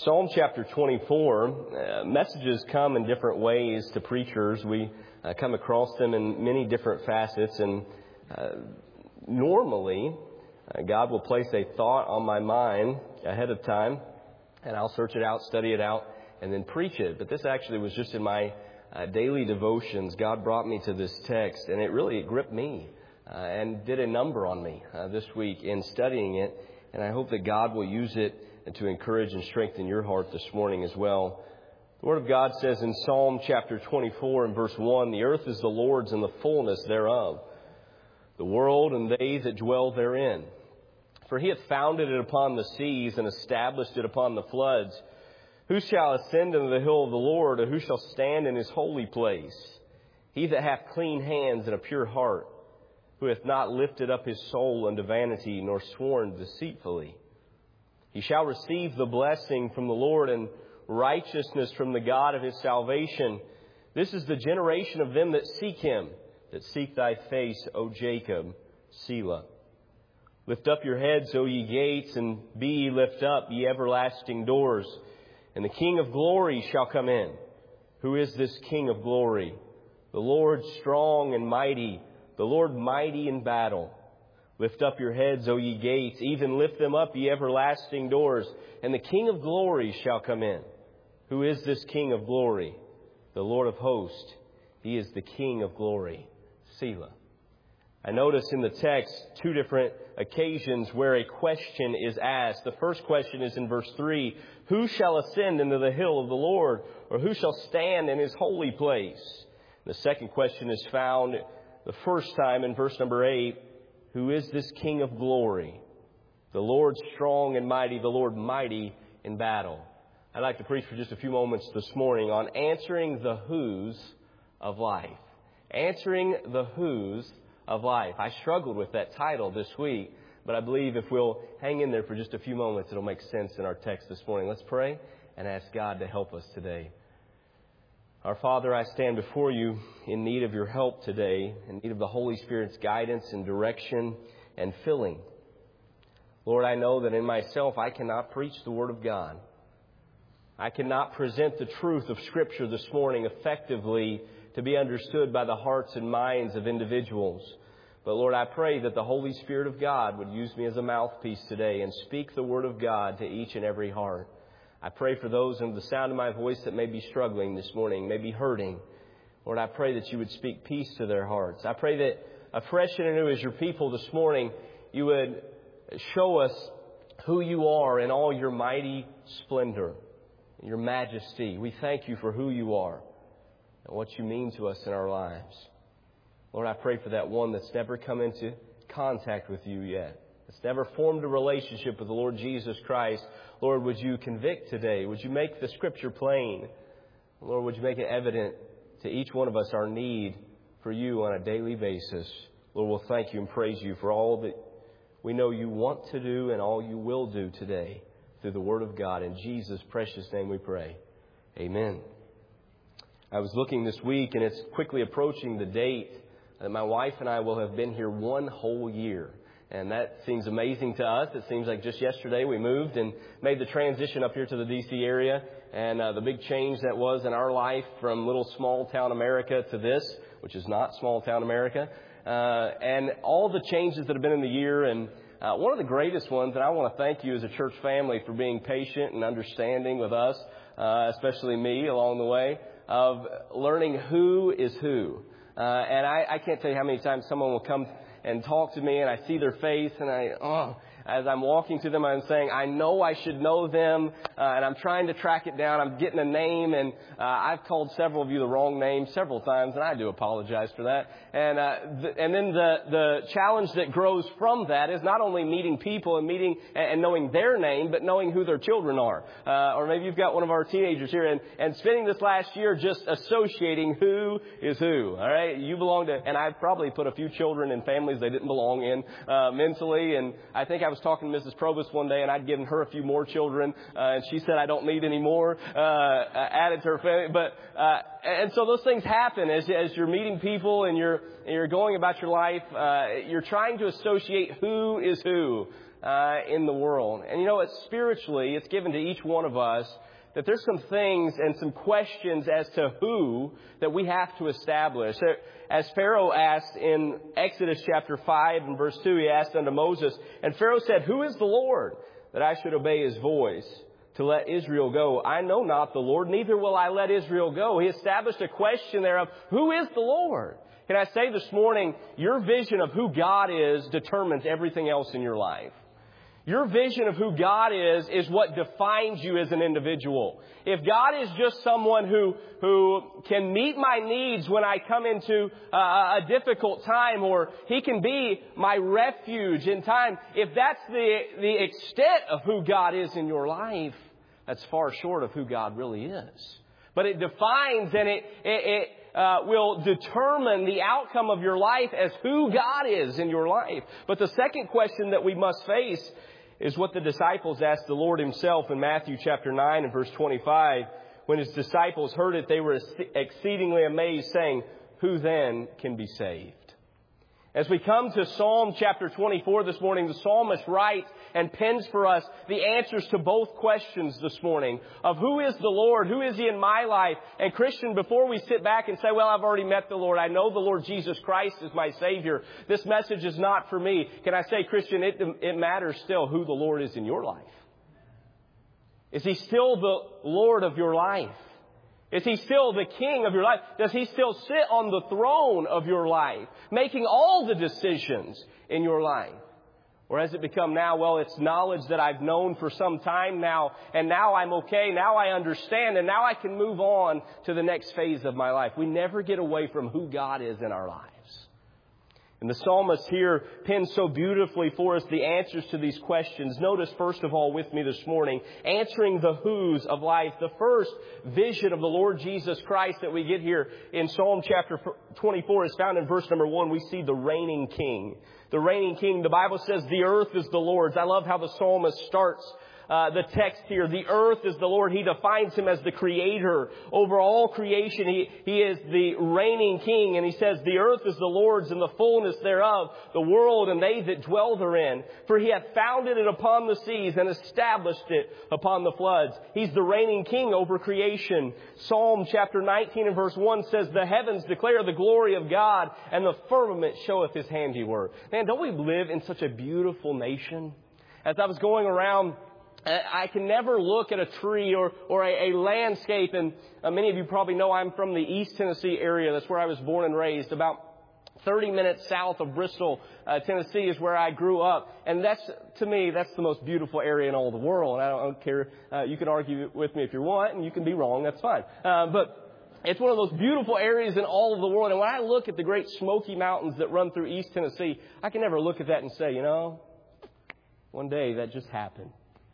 Psalm chapter 24, messages come in different ways to preachers. We come across them in many different facets, and normally God will place a thought on my mind ahead of time, and I'll search it out, study it out, and then preach it. But this actually was just in my daily devotions. God brought me to this text, and it gripped me and did a number on me this week in studying it, and I hope that God will use it and to encourage and strengthen your heart this morning as well. The Word of God says in Psalm chapter 24 and verse 1, "The earth is the Lord's and the fullness thereof, the world and they that dwell therein. For he hath founded it upon the seas and established it upon the floods. Who shall ascend into the hill of the Lord, or who shall stand in his holy place? He that hath clean hands and a pure heart, who hath not lifted up his soul unto vanity, nor sworn deceitfully. He shall receive the blessing from the Lord and righteousness from the God of his salvation. This is the generation of them that seek him, that seek thy face, O Jacob, Selah. Lift up your heads, O ye gates, and be ye lift up, ye everlasting doors, and the King of glory shall come in. Who is this King of glory? The Lord strong and mighty, the Lord mighty in battle. Lift up your heads, O ye gates, even lift them up, ye everlasting doors, and the King of glory shall come in. Who is this King of glory? The Lord of hosts. He is the King of glory. Selah." I notice in the text two different occasions where a question is asked. The first question is in verse 3, "Who shall ascend into the hill of the Lord, or who shall stand in his holy place?" The second question is found the first time in verse number 8, "Who is this King of glory? The Lord strong and mighty, the Lord mighty in battle." I'd like to preach for just a few moments this morning on answering the who's of life. Answering the who's of life. I struggled with that title this week, but I believe if we'll hang in there for just a few moments, it'll make sense in our text this morning. Let's pray and ask God to help us today. Our Father, I stand before you in need of your help today, in need of the Holy Spirit's guidance and direction and filling. Lord, I know that in myself I cannot preach the Word of God. I cannot present the truth of Scripture this morning effectively to be understood by the hearts and minds of individuals. But Lord, I pray that the Holy Spirit of God would use me as a mouthpiece today and speak the Word of God to each and every heart. I pray for those under the sound of my voice that may be struggling this morning, may be hurting. Lord, I pray that you would speak peace to their hearts. I pray that afresh and anew as your people this morning, you would show us who you are in all your mighty splendor, your majesty. We thank you for who you are and what you mean to us in our lives. Lord, I pray for that one that's never come into contact with you yet, that's never formed a relationship with the Lord Jesus Christ. Lord, would you convict today? Would you make the Scripture plain? Lord, would you make it evident to each one of us our need for you on a daily basis? Lord, we'll thank you and praise you for all that we know you want to do and all you will do today through the Word of God. In Jesus' precious name we pray. Amen. I was looking this week, and it's quickly approaching the date that my wife and I will have been here one whole year. And that seems amazing to us. It seems like just yesterday we moved and made the transition up here to the D.C. area. And the big change that was in our life from little small town America to this, which is not small town America. And all the changes that have been in the year. And one of the greatest ones, and I want to thank you as a church family for being patient and understanding with us, especially me along the way, of learning who is who. And I can't tell you how many times someone will come and talk to me, and I see their face, and as I'm walking to them, I'm saying, I know I should know them, and I'm trying to track it down. I'm getting a name, and I've called several of you the wrong name several times, and I do apologize for that. And then the challenge that grows from that is not only meeting people and meeting and knowing their name, but knowing who their children are. Or maybe you've got one of our teenagers here, and spending this last year just associating who is who. All right, you belong to, and I've probably put a few children in families they didn't belong in mentally, and I think I was talking to Mrs. Probus one day, and I'd given her a few more children, and she said I don't need any more added to her family. But and so those things happen as you're meeting people and you're going about your life. You're trying to associate who is who. in the world. And you know, spiritually, it's given to each one of us that there's some things and some questions as to who that we have to establish. As Pharaoh asked in Exodus chapter 5 and verse 2, he asked unto Moses, and Pharaoh said, who is the Lord that I should obey his voice to let Israel go? I know not the Lord, neither will I let Israel go. He established a question there of who is the Lord? Can I say this morning, your vision of who God is determines everything else in your life. Your vision of who God is what defines you as an individual. If God is just someone who can meet my needs when I come into a difficult time, or He can be my refuge in time, if that's the extent of who God is in your life, that's far short of who God really is. But it defines and it will determine the outcome of your life as who God is in your life. But the second question that we must face is what the disciples asked the Lord Himself in Matthew chapter 9 and verse 25. When His disciples heard it, they were exceedingly amazed, saying, who then can be saved? As we come to Psalm chapter 24 this morning, the psalmist writes and pens for us the answers to both questions this morning of who is the Lord, who is He in my life? And Christian, before we sit back and say, well, I've already met the Lord, I know the Lord Jesus Christ is my Savior, this message is not for me. Can I say, Christian, it matters still who the Lord is in your life. Is He still the Lord of your life? Is He still the King of your life? Does He still sit on the throne of your life, making all the decisions in your life? Or has it become now, well, it's knowledge that I've known for some time now, and now I'm okay, now I understand, and now I can move on to the next phase of my life. We never get away from who God is in our lives. And the psalmist here pens so beautifully for us the answers to these questions. Notice, first of all, with me this morning, answering the who's of life. The first vision of the Lord Jesus Christ that we get here in Psalm chapter 24 is found in verse number 1. We see the reigning King. The reigning King. The Bible says the earth is the Lord's. I love how the psalmist starts the text here. The earth is the Lord. He defines Him as the creator over all creation. He is the reigning King. And He says the earth is the Lord's and the fullness thereof, the world and they that dwell therein. For He hath founded it upon the seas and established it upon the floods. He's the reigning King over creation. Psalm chapter 19 and verse 1 says, the heavens declare the glory of God, and the firmament showeth His handiwork. Man, don't we live in such a beautiful nation? As I was going around, I can never look at a tree or a landscape, and many of you probably know I'm from the East Tennessee area. That's where I was born and raised. About 30 minutes south of Bristol, Tennessee is where I grew up. And to me, that's the most beautiful area in all the world. I don't care. You can argue with me if you want, and you can be wrong. That's fine. But it's one of those beautiful areas in all of the world. And when I look at the great Smoky Mountains that run through East Tennessee, I can never look at that and say, one day that just happened.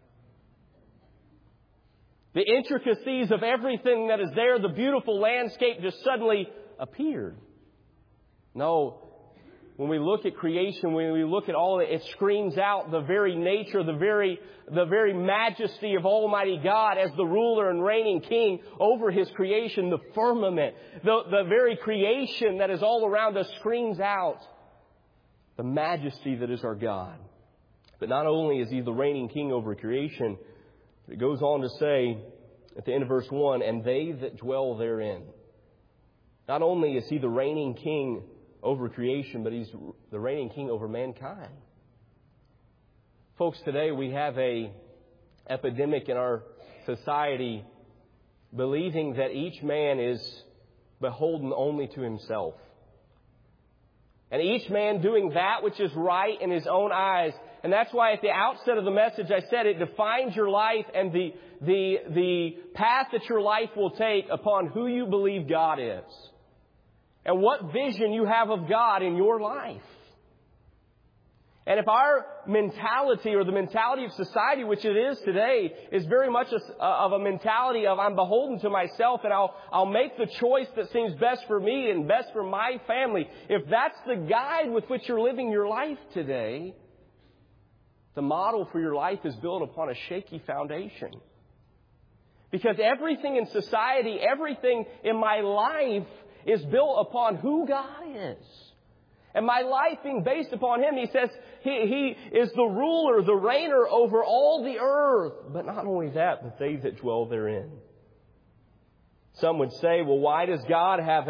The intricacies of everything that is there, the beautiful landscape just suddenly appeared. No, when we look at creation, when we look at all of it, it screams out the very nature, the very majesty of Almighty God as the ruler and reigning King over His creation, the firmament. The very creation that is all around us screams out the majesty that is our God. But not only is He the reigning King over creation, it goes on to say at the end of verse 1, and they that dwell therein. Not only is He the reigning King over creation, but He's the reigning King over mankind. Folks, today we have an epidemic in our society believing that each man is beholden only to himself. And each man doing that which is right in his own eyes. And that's why at the outset of the message I said it defines your life and the path that your life will take upon who you believe God is. And what vision you have of God in your life. And if our mentality or the mentality of society, which it is today, is very much of a mentality of I'm beholden to myself and I'll make the choice that seems best for me and best for my family. If that's the guide with which you're living your life today, the model for your life is built upon a shaky foundation. Because everything in society, everything in my life is built upon who God is. And my life being based upon Him, He says He is the ruler, the reigner over all the earth. But not only that, but they that dwell therein. Some would say, well, why does God have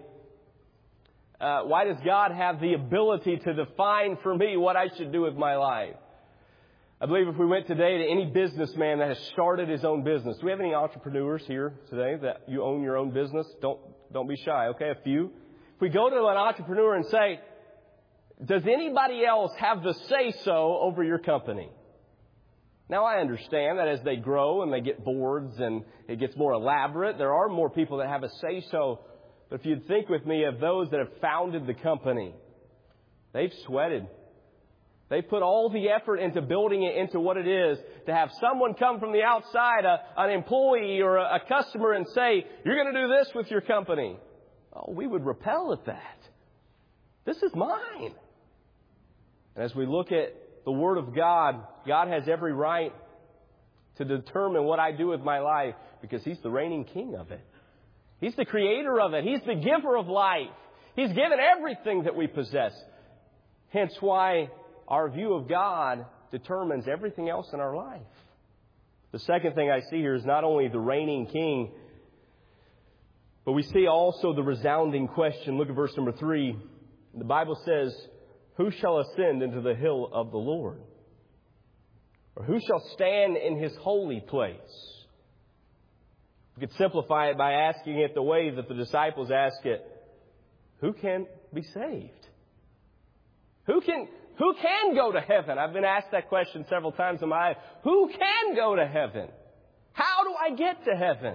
the ability to define for me what I should do with my life? I believe if we went today to any businessman that has started his own business. Do we have any entrepreneurs here today that you own your own business? Don't be shy, okay? A few. If we go to an entrepreneur and say, does anybody else have the say-so over your company? Now, I understand that as they grow and they get boards and it gets more elaborate, there are more people that have a say-so. But if you'd think with me of those that have founded the company, they've sweated. They put all the effort into building it into what it is. To have someone come from the outside, an employee or a customer, and say, you're going to do this with your company. Oh, we would repel at that. This is mine. And as we look at the Word of God, God has every right to determine what I do with my life because He's the reigning King of it. He's the creator of it. He's the giver of life. He's given everything that we possess. Hence why our view of God determines everything else in our life. The second thing I see here is not only the reigning King, but we see also the resounding question. Look at verse number 3. The Bible says, who shall ascend into the hill of the Lord? Or who shall stand in His holy place? We could simplify it by asking it the way that the disciples ask it. Who can be saved? Who can go to heaven? I've been asked that question several times in my life. Who can go to heaven? How do I get to heaven?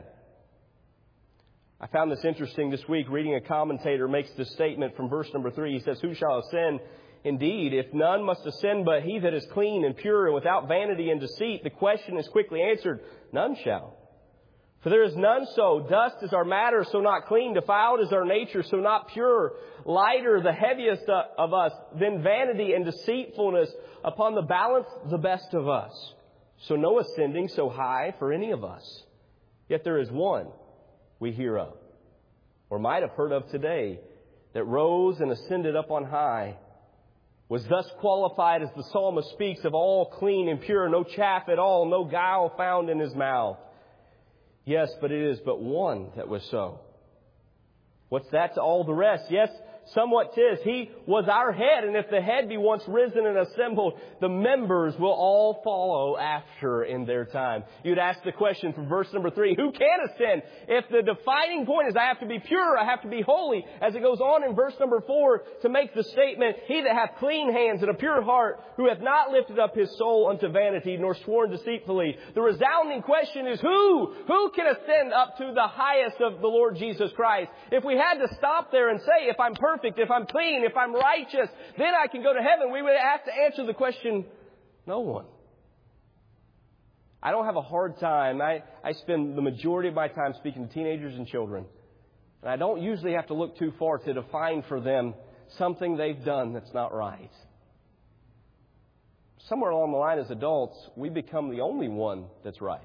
I found this interesting this week. Reading a commentator makes this statement from verse number 3. He says, who shall ascend? Indeed, if none must ascend but he that is clean and pure and without vanity and deceit, the question is quickly answered, none shall. For there is none so. Dust is our matter, so not clean. Defiled is our nature, so not pure. Lighter, the heaviest of us, than vanity and deceitfulness. Upon the balance, the best of us. So no ascending so high for any of us. Yet there is one we hear of, or might have heard of today, that rose and ascended up on high, was thus qualified as the psalmist speaks of all clean and pure, no chaff at all, no guile found in His mouth. Yes, but it is but one that was so. What's that to all the rest? Yes, somewhat 'tis. He was our head, and if the head be once risen and assembled, the members will all follow after in their time. You'd ask the question from verse number 3, who can ascend? If the defining point is I have to be pure, I have to be holy, as it goes on in verse number 4 to make the statement, he that hath clean hands and a pure heart, who hath not lifted up his soul unto vanity, nor sworn deceitfully. The resounding question is who? Who can ascend up to the highest of the Lord Jesus Christ? If we had to stop there and say, if I'm perfect, if I'm clean, if I'm righteous, then I can go to heaven, we would have to answer the question, no one. I don't have a hard time. I spend the majority of my time speaking to teenagers and children. And I don't usually have to look too far to define for them something they've done that's not right. Somewhere along the line as adults, we become the only one that's right.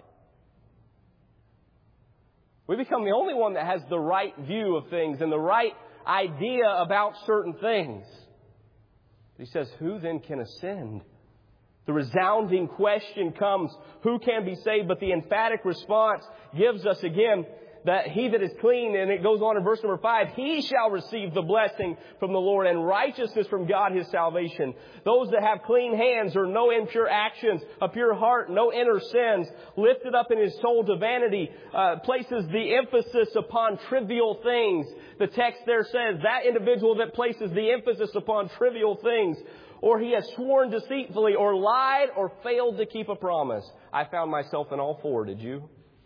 We become the only one that has the right view of things and the right idea about certain things. He says, who then can ascend? The resounding question comes, who can be saved? But the emphatic response gives us again that he that is clean, and it goes on in verse number 5, he shall receive the blessing from the Lord and righteousness from God His salvation. Those that have clean hands or no impure actions, a pure heart, no inner sins, lifted up in his soul to vanity, places the emphasis upon trivial things. The text there says that individual that places the emphasis upon trivial things, or he has sworn deceitfully, or lied, or failed to keep a promise. I found myself in all four, did you?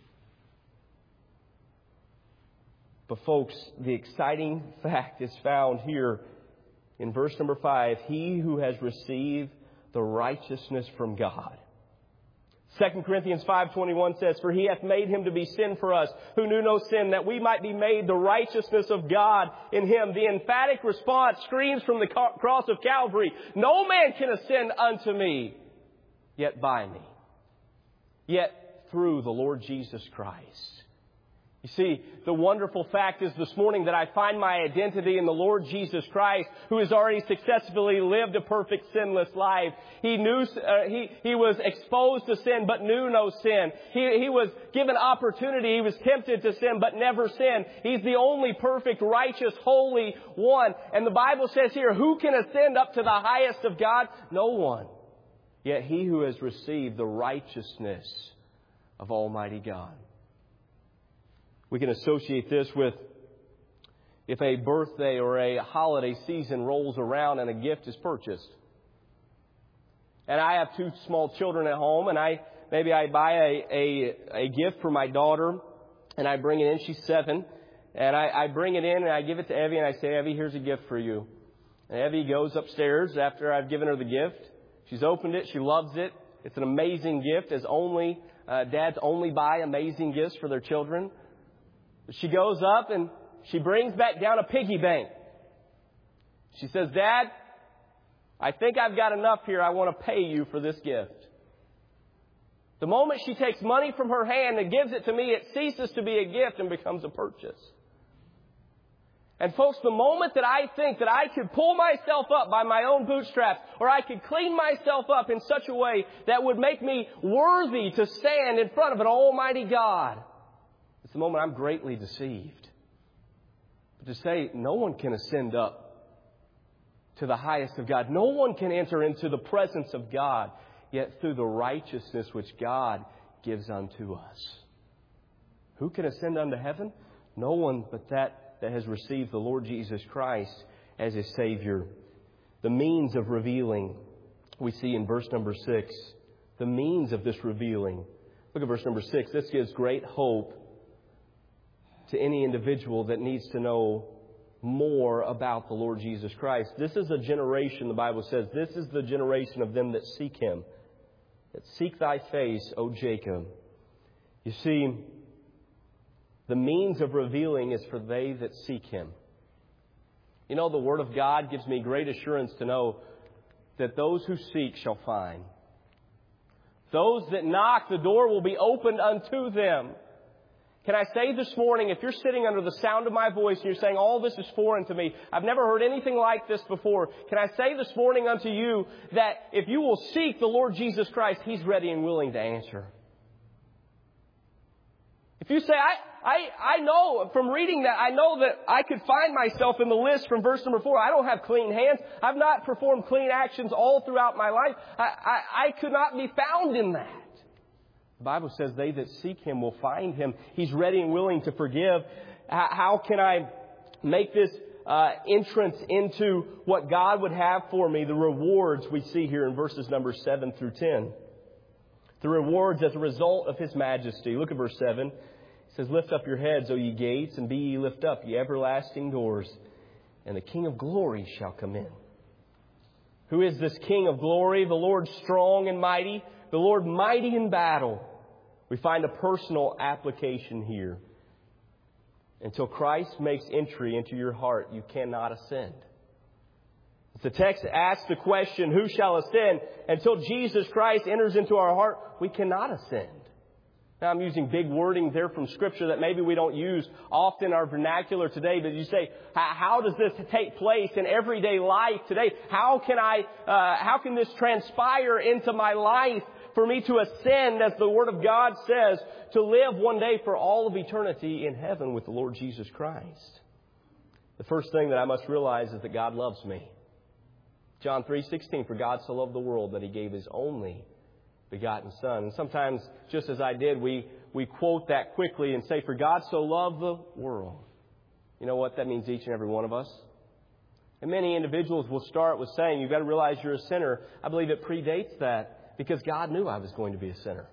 But folks, the exciting fact is found here in verse number 5. He who has received the righteousness from God. 2 Corinthians 5:21 says, for He hath made Him to be sin for us, who knew no sin, that we might be made the righteousness of God in Him. The emphatic response screams from the cross of Calvary, no man can ascend unto me, yet by me, yet through the Lord Jesus Christ. You see, the wonderful fact is this morning that I find my identity in the Lord Jesus Christ, who has already successfully lived a perfect sinless life. He was exposed to sin but knew no sin. He was given opportunity. He was tempted to sin but never sinned. He's the only perfect, righteous, holy one. And the Bible says here, who can ascend up to the highest of God? No one. Yet he who has received the righteousness of Almighty God. We can associate this with if a birthday or a holiday season rolls around and a gift is purchased. And I have 2 small children at home, and I buy a gift for my daughter, and I bring it in. She's 7. And I bring it in, and I give it to Evie, and I say, Evie, here's a gift for you. And Evie goes upstairs after I've given her the gift. She's opened it. She loves it. It's an amazing gift, as dads only buy amazing gifts for their children. She goes up and she brings back down a piggy bank. She says, Dad, I think I've got enough here. I want to pay you for this gift. The moment she takes money from her hand and gives it to me, it ceases to be a gift and becomes a purchase. And folks, the moment that I think that I could pull myself up by my own bootstraps, or I could clean myself up in such a way that would make me worthy to stand in front of an almighty God, it's the moment I'm greatly deceived. But to say no one can ascend up to the highest of God, no one can enter into the presence of God, yet through the righteousness which God gives unto us. Who can ascend unto heaven? No one but that has received the Lord Jesus Christ as his Savior. The means of revealing, we see in verse number 6. The means of this revealing. Look at verse number 6. This gives great hope to any individual that needs to know more about the Lord Jesus Christ. This is a generation, the Bible says, this is the generation of them that seek Him. That seek thy face, O Jacob. You see, the means of revealing is for they that seek Him. You know, the Word of God gives me great assurance to know that those who seek shall find. Those that knock, the door will be opened unto them. Can I say this morning, if you're sitting under the sound of my voice and you're saying, all this is foreign to me, I've never heard anything like this before, can I say this morning unto you that if you will seek the Lord Jesus Christ, He's ready and willing to answer. If you say, I know from reading that, I know that I could find myself in the list from verse number 4. I don't have clean hands. I've not performed clean actions all throughout my life. I could not be found in that. The Bible says they that seek Him will find Him. He's ready and willing to forgive. How can I make this entrance into what God would have for me? The rewards we see here in verses number 7 through 10. The rewards as a result of His majesty. Look at verse 7. It says, lift up your heads, O ye gates, and be ye lift up, ye everlasting doors, and the King of glory shall come in. Who is this King of glory? The Lord strong and mighty, the Lord mighty in battle. We find a personal application here. Until Christ makes entry into your heart, you cannot ascend. The text asks the question, who shall ascend? Until Jesus Christ enters into our heart, we cannot ascend. Now, I'm using big wording there from Scripture that maybe we don't use often in our vernacular today. But you say, how does this take place in everyday life today? How can this transpire into my life for me to ascend, as the Word of God says, to live one day for all of eternity in heaven with the Lord Jesus Christ? The first thing that I must realize is that God loves me. John 3:16, for God so loved the world that He gave His only begotten Son. And sometimes, just as I did, we quote that quickly and say, for God so loved the world. You know what that means, each and every one of us? And many individuals will start with saying, you've got to realize you're a sinner. I believe it predates that, because God knew I was going to be a sinner.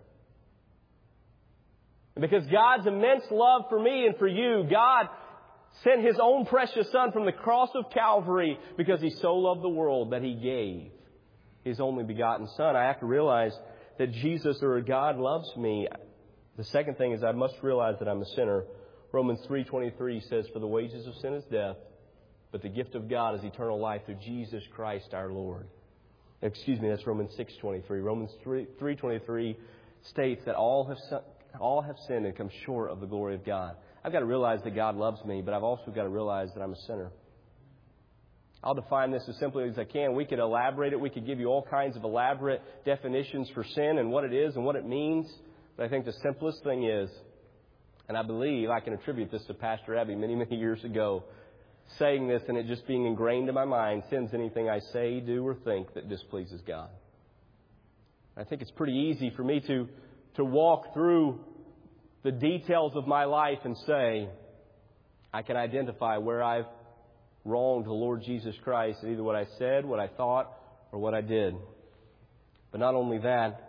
And because God's immense love for me and for you, God sent His own precious Son from the cross of Calvary because He so loved the world that He gave His only begotten Son. I have to realize that Jesus, or God, loves me. The second thing is I must realize that I'm a sinner. Romans 3:23 says, for the wages of sin is death, but the gift of God is eternal life through Jesus Christ our Lord. Excuse me, that's Romans 6:23. Romans 3:23 states that all have All have sinned and come short of the glory of God. I've got to realize that God loves me, but I've also got to realize that I'm a sinner. I'll define this as simply as I can. We could elaborate it. We could give you all kinds of elaborate definitions for sin and what it is and what it means. But I think the simplest thing is, and I believe I can attribute this to Pastor Abby many, many years ago, saying this and it just being ingrained in my mind, sin's anything I say, do, or think that displeases God. I think it's pretty easy for me to walk through the details of my life and say, I can identify where I've wronged the Lord Jesus Christ in either what I said, what I thought, or what I did. But not only that,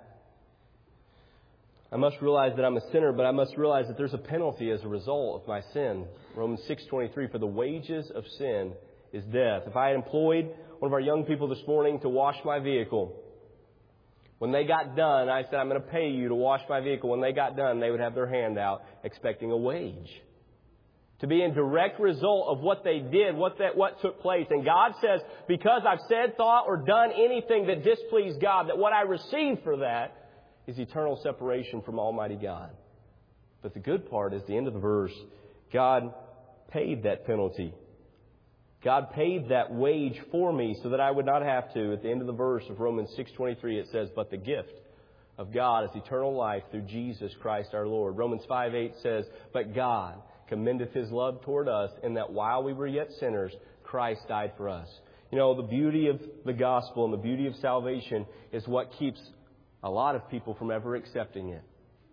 I must realize that I'm a sinner, but I must realize that there's a penalty as a result of my sin. Romans 6:23, for the wages of sin is death. If I had employed one of our young people this morning to wash my vehicle, when they got done, I said, I'm going to pay you to wash my vehicle. When they got done, they would have their hand out expecting a wage. To be in direct result of what they did, what took place. And God says, because I've said, thought, or done anything that displeased God, that what I receive for that is eternal separation from Almighty God. But the good part is the end of the verse. God paid that penalty. God paid that wage for me so that I would not have to. At the end of the verse of Romans 6:23, it says, but the gift of God is eternal life through Jesus Christ our Lord. Romans 5:8 says, but God commendeth His love toward us in that while we were yet sinners, Christ died for us. You know, the beauty of the gospel and the beauty of salvation is what keeps a lot of people from ever accepting it.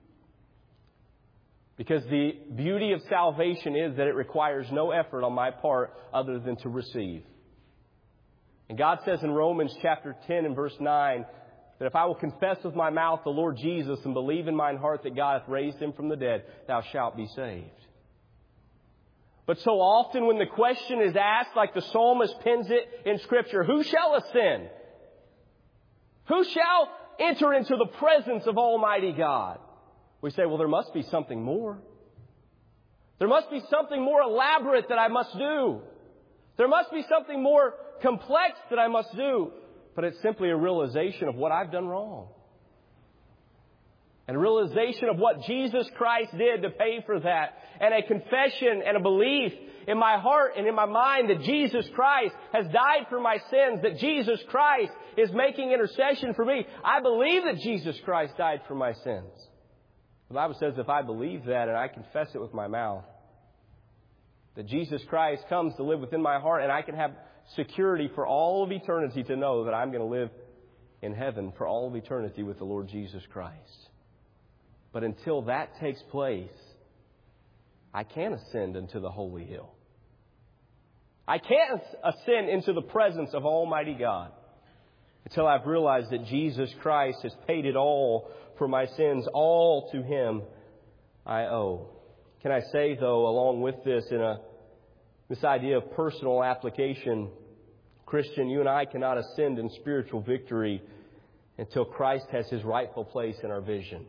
Because the beauty of salvation is that it requires no effort on my part other than to receive. And God says in Romans chapter 10 and verse 9 that if I will confess with my mouth the Lord Jesus and believe in mine heart that God hath raised Him from the dead, thou shalt be saved. But so often when the question is asked, like the psalmist pens it in Scripture, who shall ascend? Who shall enter into the presence of Almighty God? We say, well, there must be something more. There must be something more elaborate that I must do. There must be something more complex that I must do. But it's simply a realization of what I've done wrong. And a realization of what Jesus Christ did to pay for that. And a confession and a belief in my heart and in my mind that Jesus Christ has died for my sins, that Jesus Christ is making intercession for me. I believe that Jesus Christ died for my sins. The Bible says if I believe that and I confess it with my mouth, that Jesus Christ comes to live within my heart and I can have security for all of eternity to know that I'm going to live in heaven for all of eternity with the Lord Jesus Christ. But until that takes place, I can't ascend into the holy hill. I can't ascend into the presence of Almighty God until I've realized that Jesus Christ has paid it all for my sins. All to Him I owe. Can I say, though, along with this, this idea of personal application, Christian, you and I cannot ascend in spiritual victory until Christ has His rightful place in our vision.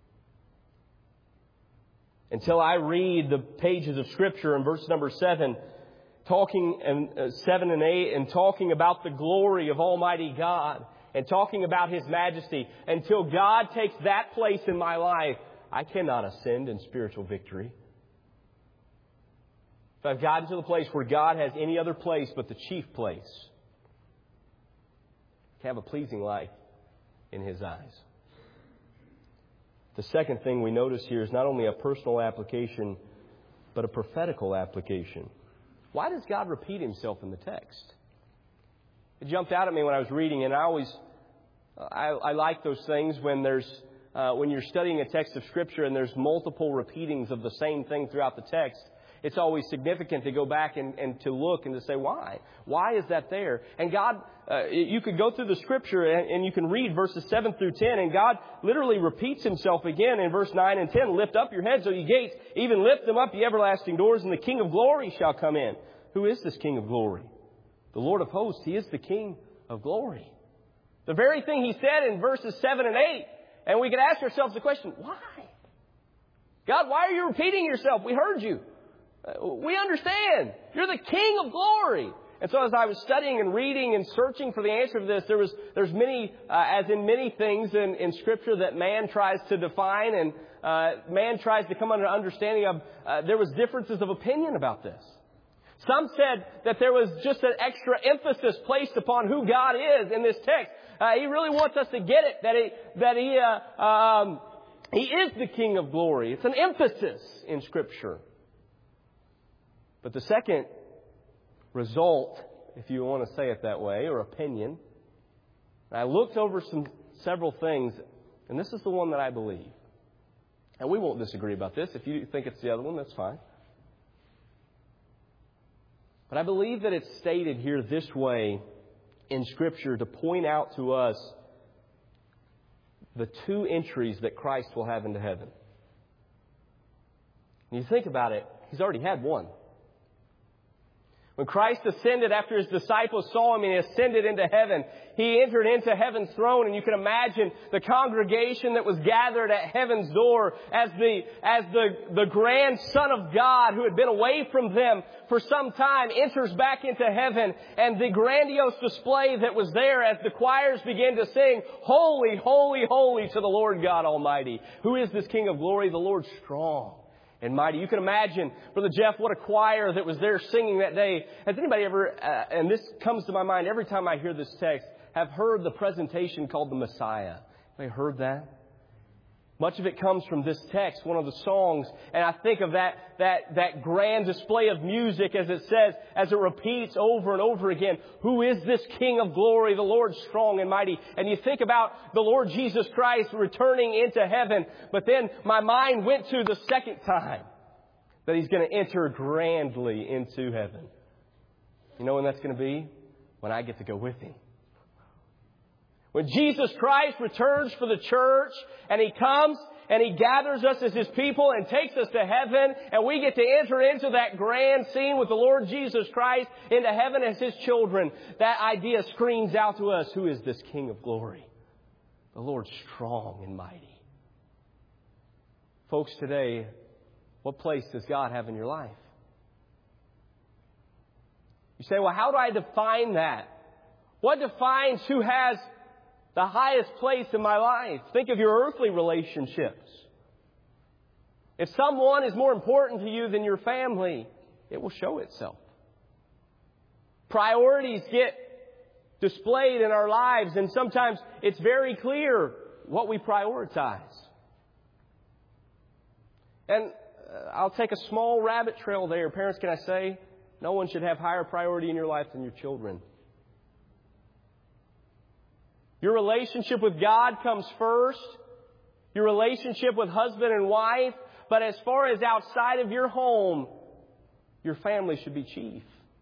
Until I read the pages of Scripture in verse number 7, 7 and 8, and talking about the glory of Almighty God and talking about His majesty, until God takes that place in my life, I cannot ascend in spiritual victory. If I've gotten to the place where God has any other place but the chief place, I can have a pleasing life in His eyes. The second thing we notice here is not only a personal application, but a prophetical application. Why does God repeat Himself in the text? It jumped out at me when I was reading, and I like those things when when you're studying a text of Scripture and there's multiple repeatings of the same thing throughout the text. It's always significant to go back and to look and to say, why? Why is that there? And God, you could go through the Scripture and you can read verses 7 through 10, and God literally repeats Himself again in verse 9 and 10. Lift up your heads, O ye gates, even lift them up, ye everlasting doors, and the King of glory shall come in. Who is this King of glory? The Lord of hosts. He is the King of glory. The very thing He said in verses 7 and 8. And we could ask ourselves the question, why? God, why are you repeating yourself? We heard you. We understand. You're the King of glory. And so as I was studying and reading and searching for the answer to this, there's many, as in many things in Scripture that man tries to define and man tries to come under understanding of, there was differences of opinion about this. Some said that there was just an extra emphasis placed upon who God is in this text. He really wants us to get it, that He is the King of glory. It's an emphasis in Scripture. But the second result, if you want to say it that way, or opinion, I looked over several things, and this is the one that I believe. And we won't disagree about this. If you think it's the other one, that's fine. But I believe that it's stated here this way in Scripture to point out to us the two entries that Christ will have into heaven. When you think about it, He's already had one. When Christ ascended after His disciples saw Him and He ascended into heaven, He entered into heaven's throne, and you can imagine the congregation that was gathered at heaven's door as the grand Son of God who had been away from them for some time enters back into heaven, and the grandiose display that was there as the choirs began to sing, "Holy, holy, holy to the Lord God Almighty." Who is this King of glory? The Lord strong and mighty. You can imagine, Brother Jeff, what a choir that was there singing that day. Has anybody ever, and this comes to my mind every time I hear this text, have heard the presentation called The Messiah? Have you heard that? Much of it comes from this text, one of the songs, and I think of that grand display of music as it says, as it repeats over and over again, who is this King of glory, the Lord strong and mighty? And you think about the Lord Jesus Christ returning into heaven, but then my mind went to the second time that He's going to enter grandly into heaven. You know when that's going to be? When I get to go with Him. When Jesus Christ returns for the church and He comes and He gathers us as His people and takes us to heaven, and we get to enter into that grand scene with the Lord Jesus Christ into heaven as His children, that idea screams out to us, who is this King of glory? The Lord strong and mighty. Folks, today, what place does God have in your life? You say, well, how do I define that? What defines who has the highest place in my life? Think of your earthly relationships. If someone is more important to you than your family, it will show itself. Priorities get displayed in our lives, and sometimes it's very clear what we prioritize. And I'll take a small rabbit trail there. Parents, can I say, no one should have higher priority in your life than your children. Your relationship with God comes first. Your relationship with husband and wife. But as far as outside of your home, your family should be chief.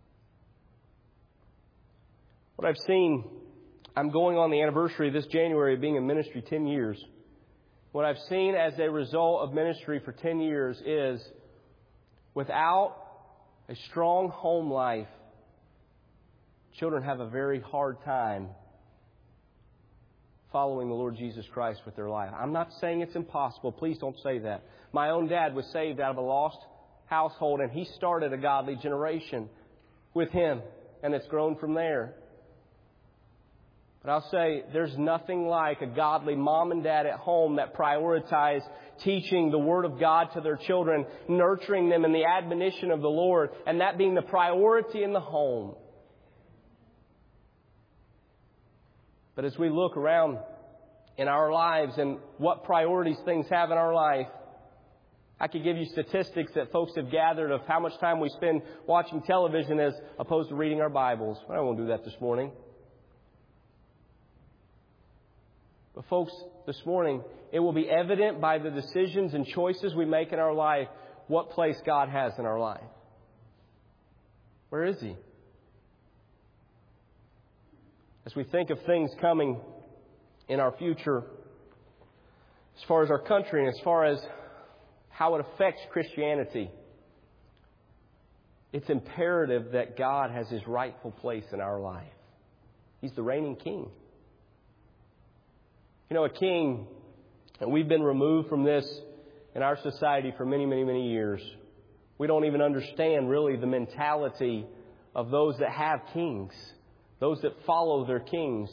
What I've seen, I'm going on the anniversary this January of being in ministry 10 years. What I've seen as a result of ministry for 10 years is without a strong home life, children have a very hard time following the Lord Jesus Christ with their life. I'm not saying it's impossible. Please don't say that. My own dad was saved out of a lost household, and he started a godly generation with him, and it's grown from there. But I'll say there's nothing like a godly mom and dad at home that prioritize teaching the Word of God to their children, nurturing them in the admonition of the Lord, and that being the priority in the home. But as we look around in our lives and what priorities things have in our life, I could give you statistics that folks have gathered of how much time we spend watching television as opposed to reading our Bibles. I won't do that this morning. But folks, this morning, it will be evident by the decisions and choices we make in our life what place God has in our life. Where is He? As we think of things coming in our future, as far as our country and as far as how it affects Christianity, it's imperative that God has His rightful place in our life. He's the reigning King. You know, a king, and we've been removed from this in our society for many, many, many years. We don't even understand really the mentality of those that have kings, those that follow their kings.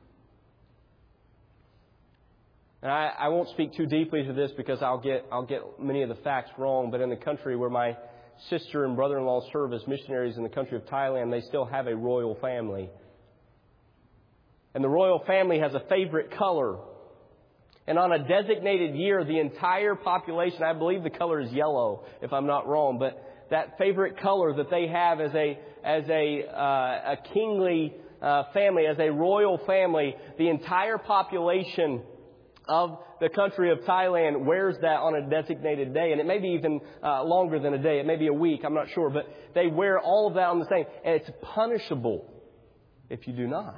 And I won't speak too deeply to this because I'll get many of the facts wrong, but in the country where my sister and brother-in-law serve as missionaries in the country of Thailand, they still have a royal family. And the royal family has a favorite color. And on a designated year, the entire population, I believe the color is yellow, if I'm not wrong, but that favorite color that they have as a kingly family, as a royal family, the entire population of the country of Thailand wears that on a designated day. And it may be even longer than a day. It may be a week. I'm not sure. But they wear all of that on the same. And it's punishable if you do not.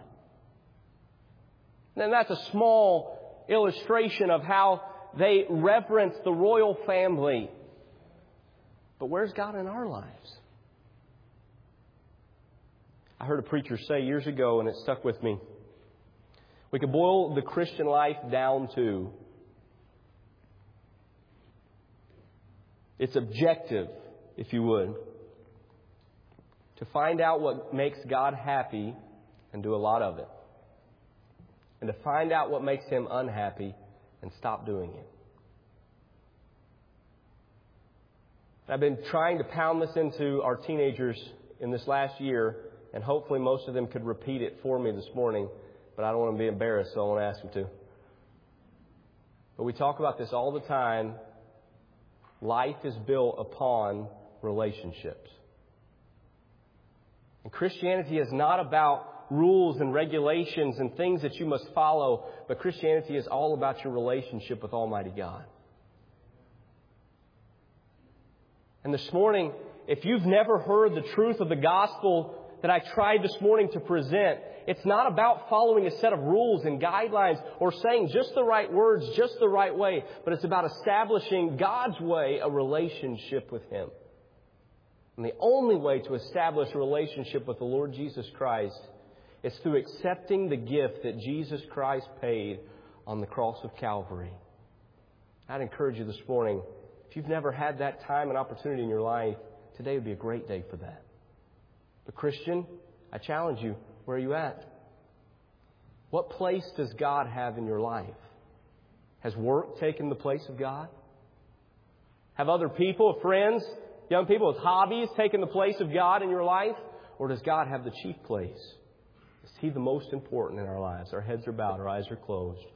And that's a small illustration of how they reverence the royal family. But where's God in our lives? I heard a preacher say years ago, and it stuck with me. We could boil the Christian life down to its objective, if you would, to find out what makes God happy and do a lot of it. And to find out what makes Him unhappy and stop doing it. I've been trying to pound this into our teenagers in this last year, and hopefully most of them could repeat it for me this morning. But I don't want to be embarrassed, so I won't ask them to. But we talk about this all the time. Life is built upon relationships. And Christianity is not about rules and regulations and things that you must follow, but Christianity is all about your relationship with Almighty God. And this morning, if you've never heard the truth of the gospel that I tried this morning to present, it's not about following a set of rules and guidelines or saying just the right words, just the right way, but it's about establishing God's way, a relationship with Him. And the only way to establish a relationship with the Lord Jesus Christ is through accepting the gift that Jesus Christ paid on the cross of Calvary. I'd encourage you this morning, if you've never had that time and opportunity in your life, today would be a great day for that. But Christian, I challenge you, where are you at? What place does God have in your life? Has work taken the place of God? Have other people, friends, young people with hobbies taken the place of God in your life? Or does God have the chief place? Is He the most important in our lives? Our heads are bowed, our eyes are closed.